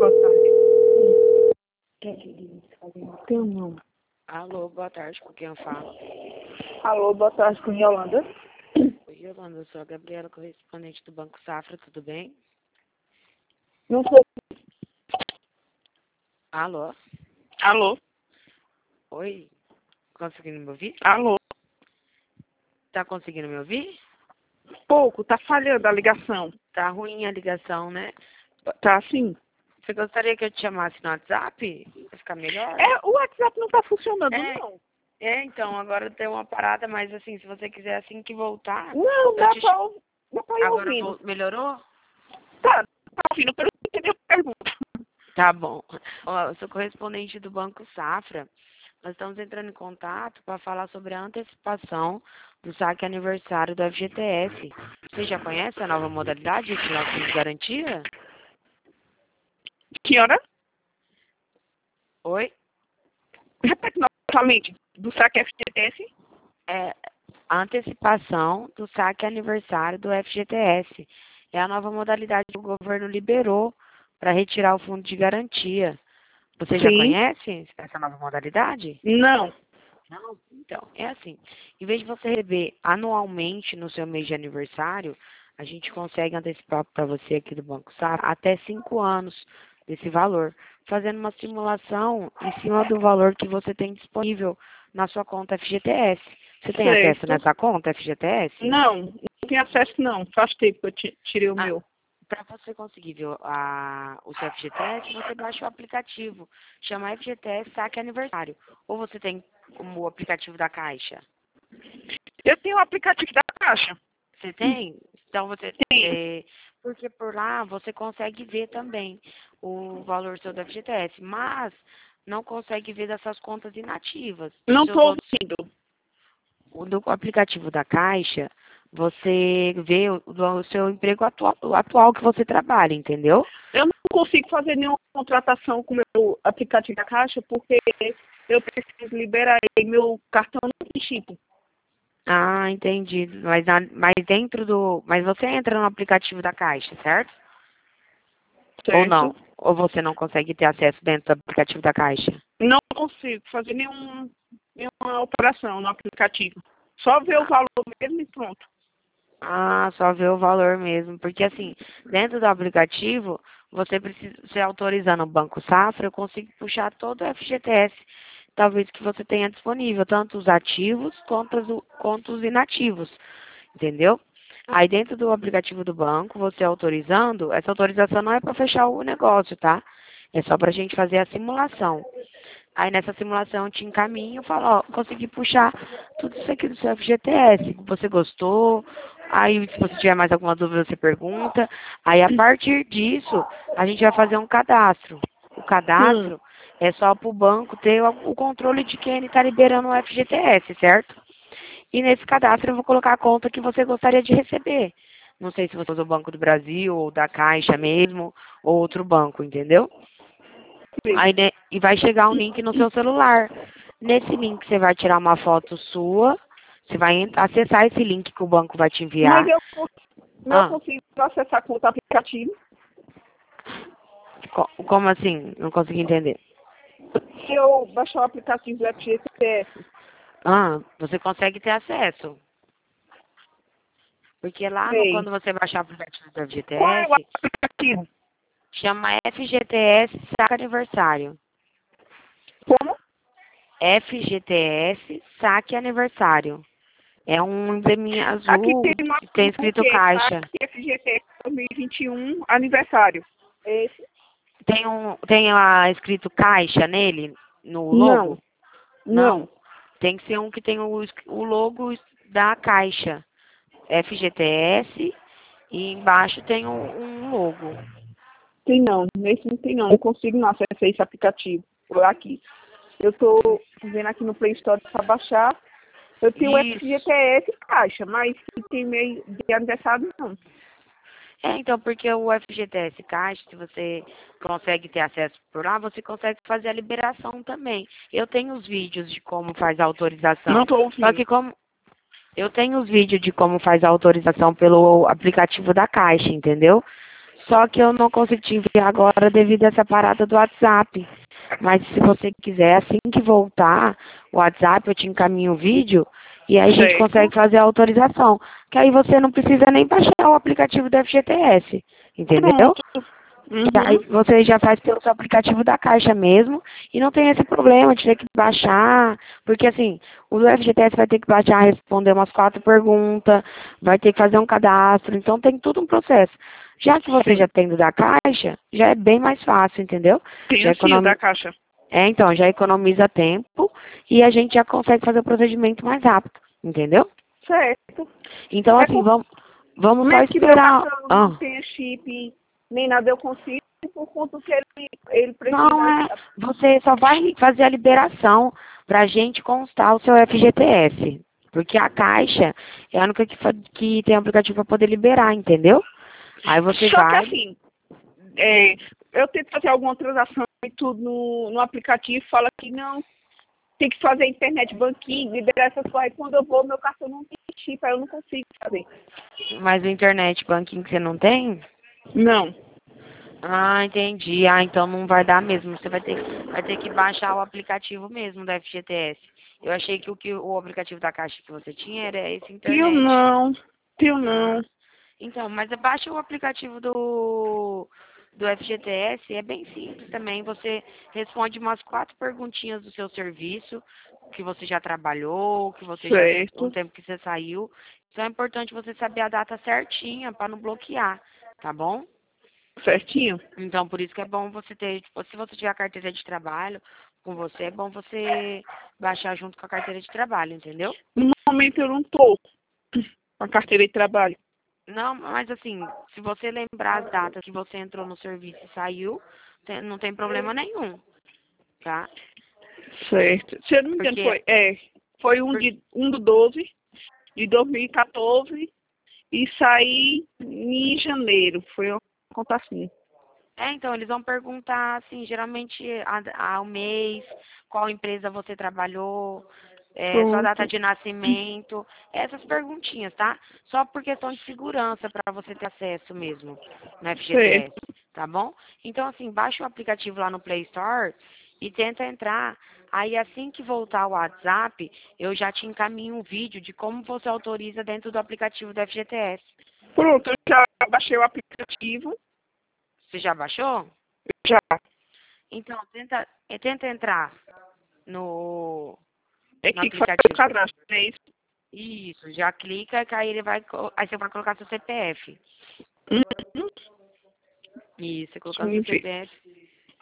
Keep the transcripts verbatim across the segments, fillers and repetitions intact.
boa tarde. Tem um não. Alô, boa tarde, com quem eu falo? Alô, boa tarde, com Yolanda. Oi, Yolanda, eu sou a Gabriela, correspondente do Banco Safra, tudo bem? Não sou. Alô? Alô? Oi, conseguindo me ouvir? Alô? Tá conseguindo me ouvir? Pouco, tá falhando a ligação. Tá ruim a ligação, né? Tá assim? Você gostaria que eu te chamasse no WhatsApp? Pra ficar melhor? É, o WhatsApp não tá funcionando, É. não. É, então, agora tem uma parada, mas assim, se você quiser assim que voltar... Não, eu dá te... pra, ou- dá pra ir Agora ouvindo. vo- melhorou? Tá, tá ouvindo, pelo que entendeu a pergunta. Tá bom. Ó, eu sou correspondente do Banco Safra. Nós estamos entrando em contato para falar sobre a antecipação do saque aniversário do F G T S. Você já conhece a nova modalidade de tirar o fundo de garantia? Que hora? Oi? Repete novamente. Do saque F G T S? É a antecipação do saque aniversário do F G T S. É a nova modalidade que o governo liberou para retirar o fundo de garantia. Você já Sim. conhece essa nova modalidade? Não. Não, então, é assim, em vez de você receber anualmente no seu mês de aniversário, a gente consegue antecipar para você aqui do Banco Safra até cinco anos desse valor, fazendo uma simulação em cima do valor que você tem disponível na sua conta F G T S. Você tem acesso Certo. nessa conta F G T S? Não, não tenho acesso não. Faz tempo que eu ti- tirei o Ah, meu. para você conseguir ver a, o seu F G T S, você baixa o aplicativo, chama F G T S Saque Aniversário. Ou você tem como o aplicativo da Caixa? Eu tenho o aplicativo da Caixa. Você tem? Então você Sim. é, porque por lá você consegue ver também o valor seu do F G T S, mas não consegue ver dessas contas inativas. Dos Não seus estou outros, ouvindo. o do aplicativo da Caixa, você vê o, o seu emprego atual, o atual que você trabalha, entendeu? Eu não consigo fazer nenhuma contratação com o meu aplicativo da Caixa porque eu preciso liberar ele. Meu cartão não tem chip. Ah, entendi. Mas, na- mas dentro do, mas você entra no aplicativo da Caixa, certo? Ou Certo? não? Ou você não consegue ter acesso dentro do aplicativo da Caixa? Não consigo fazer nenhum, nenhuma operação no aplicativo. Só ver o valor mesmo e pronto. Ah, só ver o valor mesmo. Porque assim, dentro do aplicativo, você precisa, se autorizando o Banco Safra, eu consigo puxar todo o F G T S, talvez que você tenha disponível, tanto os ativos quanto os, quanto os inativos. Entendeu? Aí dentro do aplicativo do banco, você autorizando, essa autorização não é para fechar o negócio, tá? É só para a gente fazer a simulação. Aí nessa simulação eu te encaminho e falo, ó, consegui puxar tudo isso aqui do seu F G T S. Você gostou? Aí se você tiver mais alguma dúvida, você pergunta. Aí a partir disso, a gente vai fazer um cadastro. O Hum. cadastro é só para o banco ter o, o controle de quem ele está liberando o F G T S, certo? E nesse cadastro eu vou colocar a conta que você gostaria de receber. Não sei se você usa o Banco do Brasil, ou da Caixa mesmo, ou outro banco, entendeu? Aí, né, e vai chegar um link no seu celular. Nesse link você vai tirar uma foto sua, você vai ent- acessar esse link que o banco vai te Mas enviar. eu, cons- eu Ah, consigo acessar com o aplicativo. co- como assim? Não consegui entender. Se eu baixar o aplicativo do F G T S. Ah, você consegue ter acesso. Porque lá no, Sei. quando você baixar o aplicativo do Qual é o F G T S, aplicativo? chama F G T S Saca Aniversário. Como? F G T S Saque Aniversário. É um embleminha Aqui azul tem uma que tem o escrito que? caixa. F G T S dois mil e vinte e um aniversário. Esse? Tem um, tem lá escrito caixa nele, no Não. logo? Não. Não. Tem que ser um que tem o, es- o logo da caixa. F G T S e embaixo tem um, um logo. Tem não. Nesse não tem não. Não consigo não acessar esse aplicativo. Por aqui. Eu tô vendo aqui no Play Store para baixar. Eu tenho o F G Isso. T S caixa, mas se tem meio de aniversário, não. É, então, porque o F G T S Caixa, se você consegue ter acesso por lá, você consegue fazer a liberação também. Eu tenho os vídeos de como faz a Não autorização. tô Só ouvindo. que como eu tenho os vídeos de como faz a autorização pelo aplicativo da Caixa, entendeu? Só que eu não consigo te enviar agora devido a essa parada do WhatsApp. Mas se você quiser, assim que voltar o WhatsApp, eu te encaminho o vídeo e aí a gente Certo. consegue fazer a autorização. Que aí você não precisa nem baixar o aplicativo do F G T S, entendeu? Pronto. Que aí Uhum. você já faz pelo seu aplicativo da Caixa mesmo e não tem esse problema de ter que baixar, porque assim, o do F G T S vai ter que baixar, responder umas quatro perguntas, vai ter que fazer um cadastro, então tem tudo um processo. Já que você Sim. já tem do da Caixa, já é bem mais fácil, entendeu? Já Tenho sim o da economiza, Caixa. é, então, já economiza tempo e a gente já consegue fazer o procedimento mais rápido, entendeu? Certo. Então, É assim, por... vamos, vamos só Mesmo que meu esperar. cartão não Ah. tenha chip, nem nada, eu consigo, por conta que ele, ele Não, precisa... é, você só vai fazer a liberação para a gente constar o seu F G T S. Porque a Caixa é a única que, fa- que tem aplicativo para poder liberar, entendeu? Aí você Só que vai. assim, é, eu tento fazer alguma transação e tudo no, no aplicativo, fala que não, tem que fazer internet banking, liberar essas coisas. Aí quando eu vou, meu cartão não tem chip, aí eu não consigo fazer. Mas o internet banking que você não tem? Não. Ah, entendi. Ah, então não vai dar mesmo. Você vai ter, vai ter que baixar o aplicativo mesmo da F G T S. Eu achei que o, que o aplicativo da Caixa que você tinha era esse Tio internet. não, tio Ah, não. então, mas baixa o aplicativo do, do F G T S, é bem simples também. Você responde umas quatro perguntinhas do seu serviço, que você já trabalhou, que você já um Certo, tempo que você saiu. Então é importante você saber a data certinha para não bloquear, tá bom? certinho. Então, por isso que é bom você ter, tipo, se você tiver a carteira de trabalho com você, é bom você baixar junto com a carteira de trabalho, entendeu? No momento eu não tô com a carteira de trabalho. Não, mas assim, se você lembrar as datas que você entrou no serviço e saiu, tem- não tem problema nenhum, tá? Certo. Se eu não me engano, Porque, foi, é, foi um, por- de, um do doze de dois mil e quatorze e saí em janeiro. Foi uma conta assim. é, então, eles vão perguntar, assim, geralmente a- ao mês, qual empresa você trabalhou, é, sua data Pronto. de nascimento, essas perguntinhas, tá? Só por questão de segurança para você ter acesso mesmo no F G T S, Certo. tá bom? Então, assim, baixa o aplicativo lá no Play Store e tenta entrar. Aí, assim que voltar o WhatsApp, eu já te encaminho um vídeo de como você autoriza dentro do aplicativo do F G T S. Pronto, eu já baixei o aplicativo. Você já baixou? Já. Então, tenta, eh, tenta entrar no, É no que faz o aplicativo. cadastro, não é isso? Isso, já clica que aí ele vai, co- aí você vai colocar seu C P F. Uhum. Isso, você Deixa colocar eu seu ver. C P F.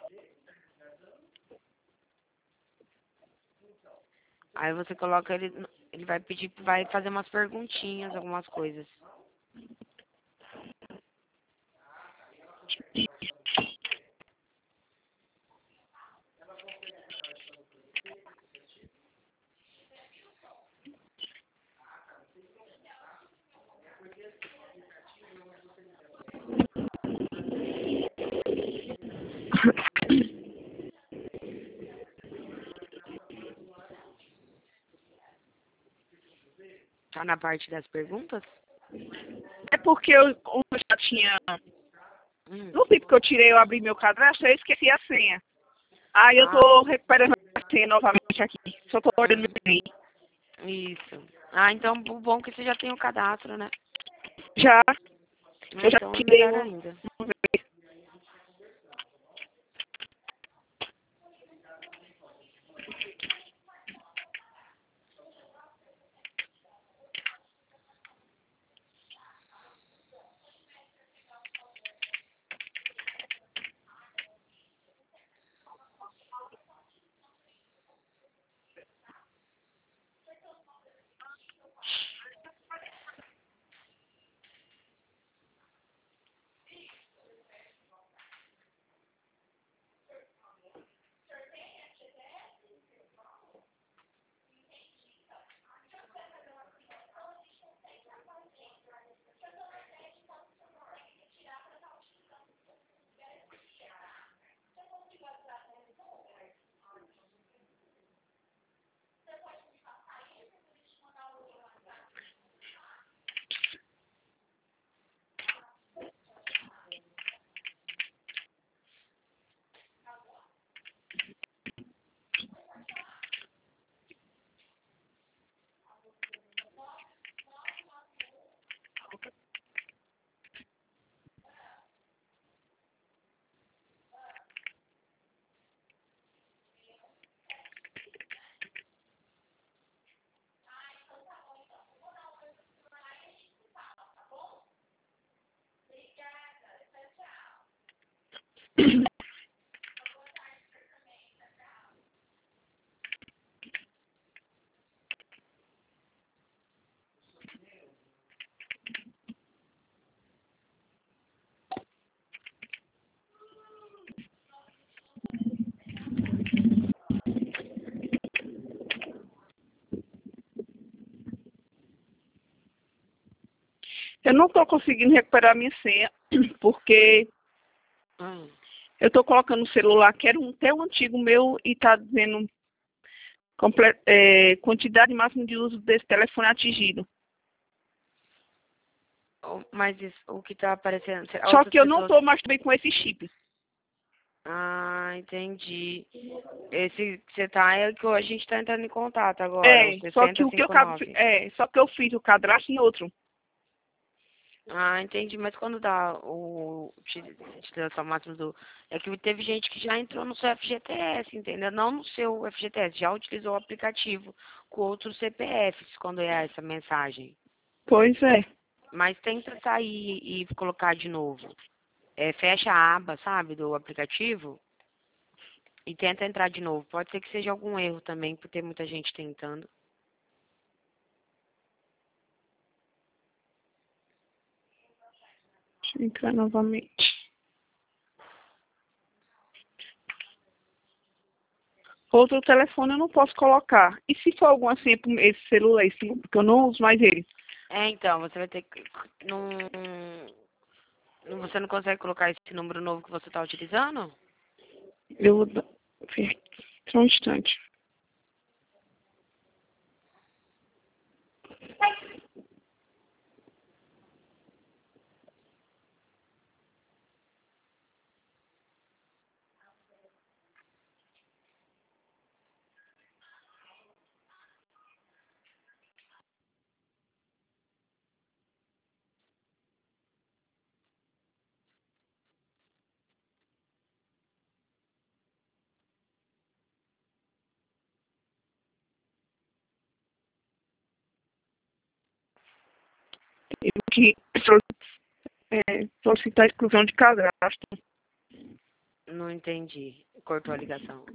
Aí você coloca ele, no- ele vai pedir, vai fazer umas perguntinhas, algumas coisas. Tá na parte das perguntas? É porque eu, como eu já tinha. Hum. No tempo que eu tirei, eu abri meu cadastro, eu esqueci a senha. Aí eu Ah, tô recuperando a senha novamente aqui. Só tô olhando meu hum, e-mail. isso. Ah, então o bom é que você já tem o cadastro, né? Já, Ah, eu já então é tirei melhor uma, ainda. uma vez. Eu não estou conseguindo recuperar minha senha, porque Hum. eu estou colocando no celular, que era um, até um antigo meu, e está dizendo comple- é, quantidade máxima de uso desse telefone atingido. O- Mas isso, o que tá aparecendo? se- Só Outras que eu não pessoas. estou mais também com esse chip. Ah, entendi. Esse que você tá é o que a gente tá entrando em contato agora, o É, só que sessenta o que eu, cinquenta e ca- nove. é, só que eu fiz o cadastro em outro. Ah, entendi. Mas quando dá o uti- utilização máxima do. É que teve gente que já entrou no seu F G T S, entendeu? Não no seu F G T S, já utilizou o aplicativo com outros C P Fs quando é essa mensagem. Pois é. Mas tenta sair e colocar de novo. É, fecha a aba, sabe, do aplicativo e tenta entrar de novo. Pode ser que seja algum erro também, por ter muita gente tentando. Deixa eu entrar novamente. Outro telefone eu não posso colocar. E se for algum assim, esse celular, esse, porque eu não uso mais ele. É, então, você vai ter que. Não, não- você não consegue colocar esse número novo que você está utilizando? Eu vou dar- ver aqui, só um instante. Eu que sol- é, solicitar a exclusão de cadastro. Não entendi. Cortou a ligação.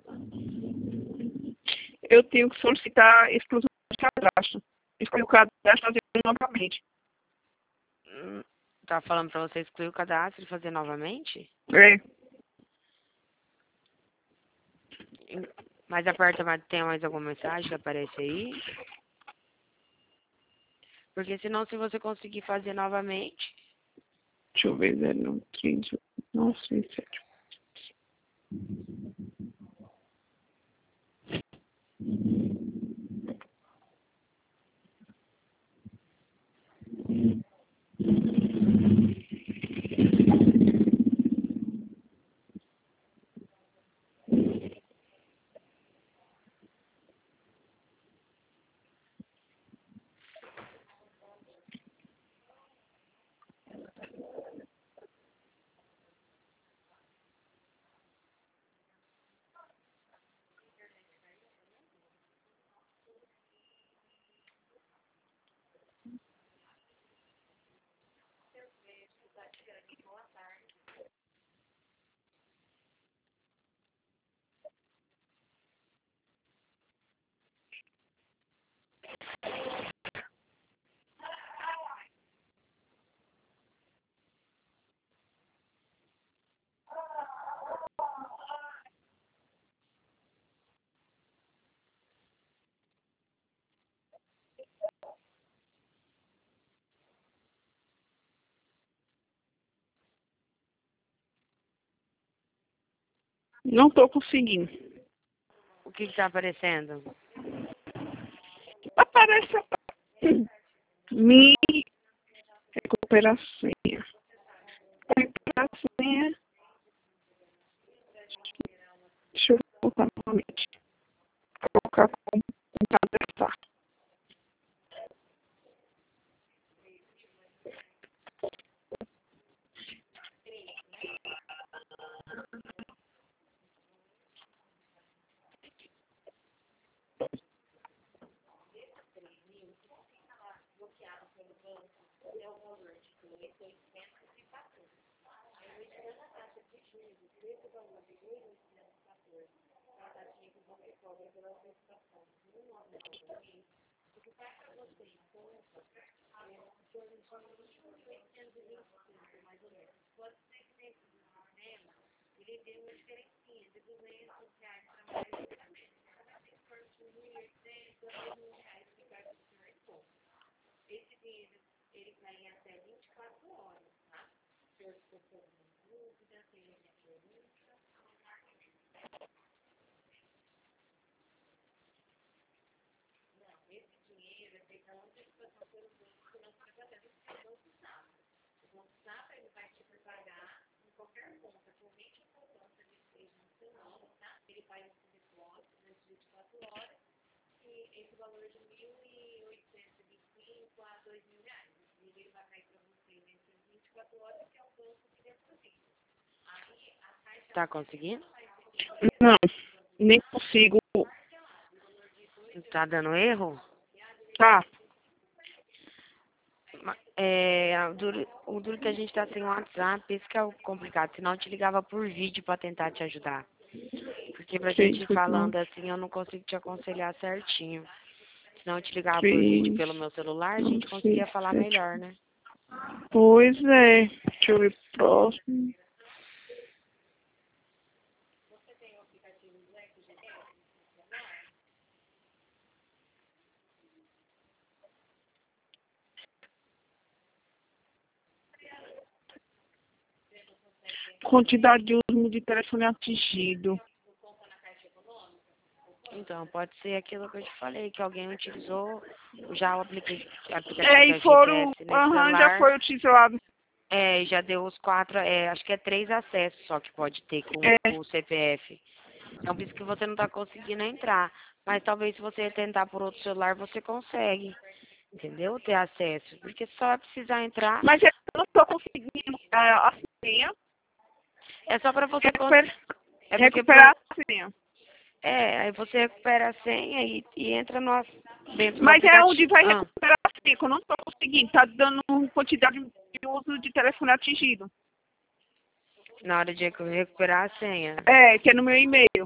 Eu tenho que solicitar a exclusão de cadastro. Excluir o cadastro e fazer novamente. Hum, Tá falando pra você excluir o cadastro e fazer novamente? É, Em- Mas aperta, mais- tem mais alguma mensagem que aparece aí? Porque senão, se você conseguir fazer novamente, deixa eu ver, zero nove três nove seis sete. Não estou conseguindo. o que que tá aparecendo? Aparece me recuperar a senha. Recuperar a senha. Deixa eu voltar novamente. Colocar como cadastrar. Tá conseguindo? Não, nem consigo. Tá dando erro? Tá. Ma- É, o duro, o duro que a gente tá sem WhatsApp, esse que é o complicado. Senão eu te ligava por vídeo pra tentar te ajudar. Porque pra Sei, gente ir desculpa, não. falando assim, eu não consigo te aconselhar certinho. Senão eu te ligava por vídeo Três, pelo meu celular, a cinco, gente conseguia seis, falar sete. melhor, né? Pois é. Deixa eu ver próximo. Quantidade de uso de telefone atingido. Então, pode ser aquilo que eu te falei, que alguém utilizou já o aplica aplicativo É, e da foram. G P S nesse Aham, já celular. foi utilizado. É, e já deu os quatro, é, acho que é três acessos só que pode ter com, É, com o C P F. Então, por isso que você não está conseguindo entrar. Mas talvez se você tentar por outro celular, você consegue, entendeu? Ter acesso. Porque só vai precisar entrar. mas eu não estou conseguindo é, a senha. É só para você conseguir. Recuperar, É porque recuperar pro... a senha. É, aí você recupera a senha e, e entra no, dentro do Mas é onde aplicativo. vai Ah, recuperar a senha, que eu não estou conseguindo. Tá dando quantidade de uso de telefone atingido. na hora de recu- recuperar a senha. É, que é no meu e-mail.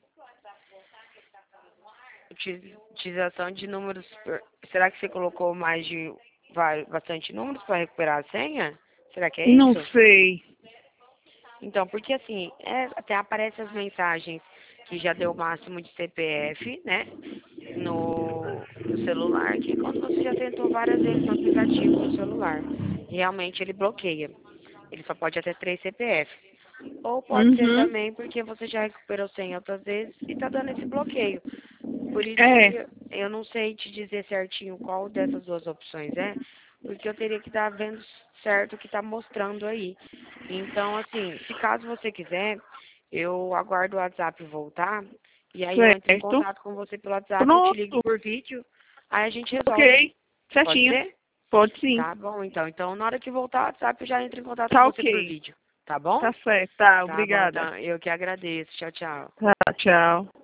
Uti- Utilização de números. per- Será que você colocou mais de vários, bastante números para recuperar a senha? Será que é Não isso? sei. Então, porque assim, é, até aparecem as mensagens que já deu o máximo de C P F, né? No, no celular, que é quando você já tentou várias vezes no aplicativo no celular. Realmente ele bloqueia. Ele só pode até três C P F. Ou pode ser Uhum. também porque você já recuperou senha outras vezes e tá dando esse bloqueio. Por isso É, que eu não sei te dizer certinho qual dessas duas opções é, porque eu teria que estar vendo certo o que está mostrando aí. Então, assim, se caso você quiser, eu aguardo o WhatsApp voltar, e aí eu entro em certo. contato com você pelo WhatsApp, eu te ligo Pronto. por vídeo, aí a gente resolve. Ok. Pode Certinho. ser? Pode sim. Tá bom, então. Então, na hora que voltar o WhatsApp, eu já entro em contato com Tá você por ok. vídeo. Tá bom? Tá certo. Tá, Tá bom, obrigada. então. Eu que agradeço. Tchau, tchau. Tá, tchau.